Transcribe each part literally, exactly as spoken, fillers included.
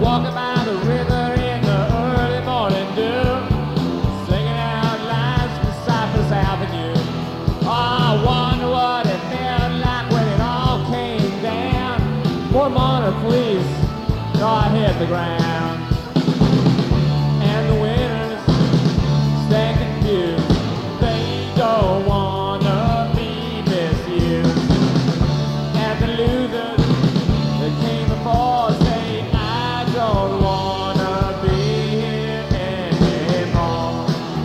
walking by the river in the early morning dew, singing out lines from Cypress Avenue. Oh, I wonder what it felt like when it all came down. More money, please. No, I hit the ground. And the winners stand confused. They don't wanna be misused. And the losers that came before say, I don't wanna be here anymore.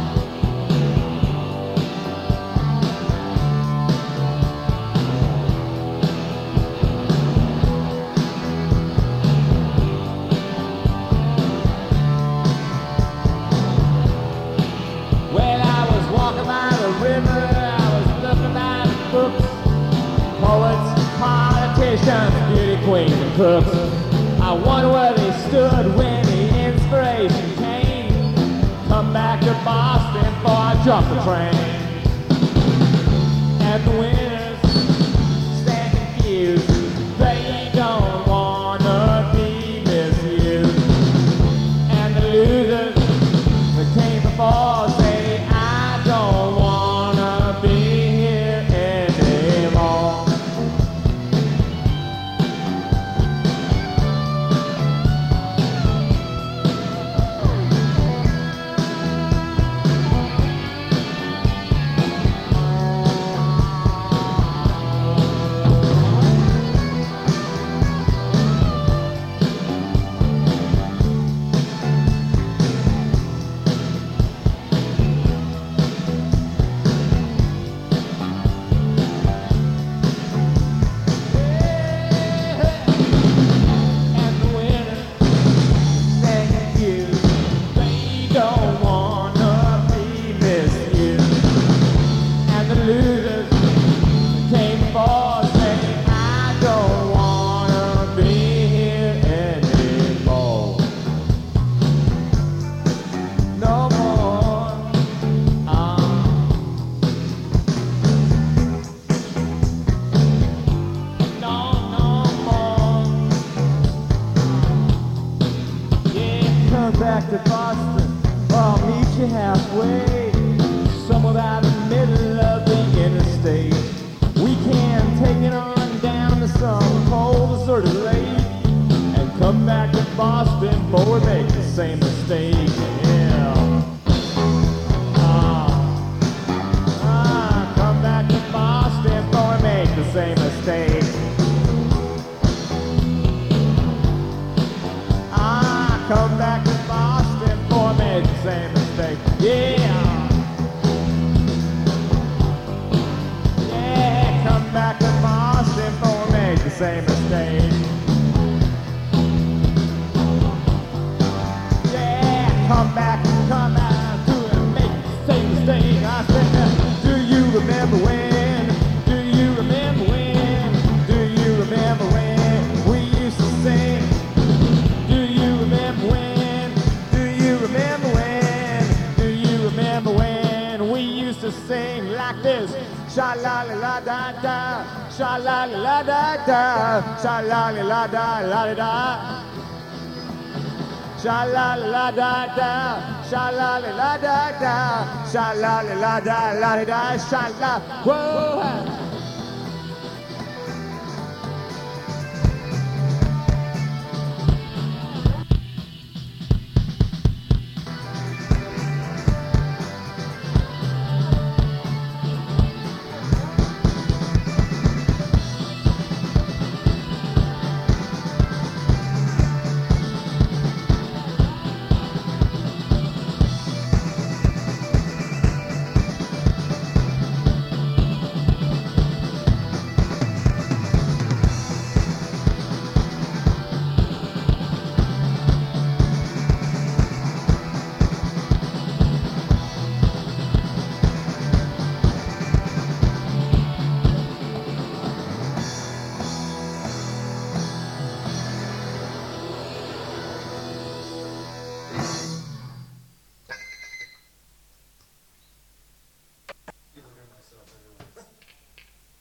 Well, I was walking by the river, I was looking at the books, poets, politicians, beauty queens and cooks. I wonder where they stood when the inspiration came. Come back to Boston before I jump the train. And the winners stand confused. They don't wanna be misused. And the losers that came before say, I don't wanna be here anymore. And the winners stand confused. They don't wanna be misused. And the losers came before say, I don't wanna be here anymore. No more. Um, no, no more. Yeah, come back to Boston. I'll meet you halfway, somewhere by the middle of the interstate. We can take it on down to some cold deserted lake and come back to Boston before we make the same mistake. Yeah. Ah, ah, come back to Boston before we make the same mistake. Ah, come back to Boston before I make the same mistake. Yeah. Yeah, come back to Boston before I make the same mistake. Yeah, come back, come out to and make the same mistake. I said, do you remember when? Do you remember when? Do you remember when we used to sing? Do you remember when? Do you remember when? Do you remember when we used to sing like this? Sha la la la da da, sha la la la da da, sha la la la da la da. Sha la la la da da, sha la la la da da, sha la la la da la da, sha la. Whoa.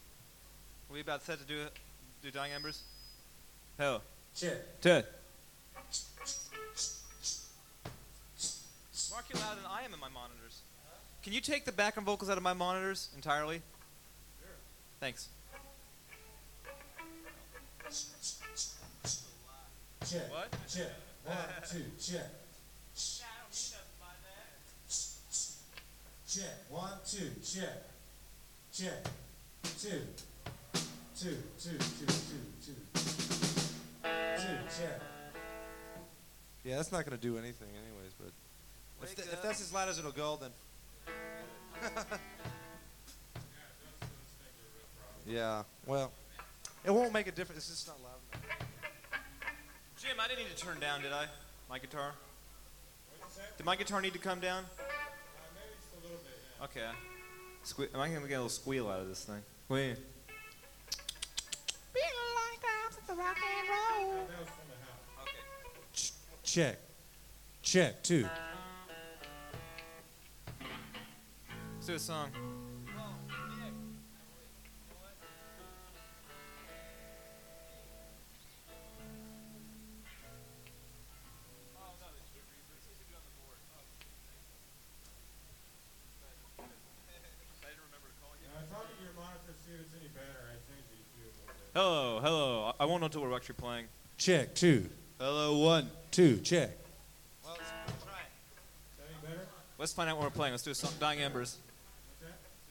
we about set to do do Dying Embers? Hell. Shit. Ted. Mark, you're louder than I am in my monitors. Can you take the background vocals out of my monitors entirely? Sure. Thanks. Check. What? Check. One, two, check. Check. One, two, check. Check. Two. Two, two, two, two, two. Two, check. Yeah, that's not going to do anything anyways, but if, th- if that's as loud as it'll go, then... Yeah, well, it won't make a difference. It's just not loud enough. Jim, I didn't need to turn down, did I? My guitar? What'd you say? Did my guitar need to come down? Uh, maybe just a little bit, yeah. Okay. Sque- am I going to get a little squeal out of this thing? Wait. That was from the house. Okay. Ch- check. Check. Two. Let's do a song. Hello, hello. I I won't know until we're actually playing. Check. Two. Hello, one. Two. Check. Well, let's try it. Is that any better? Let's find out when we're playing. Let's do a song. Dying Embers.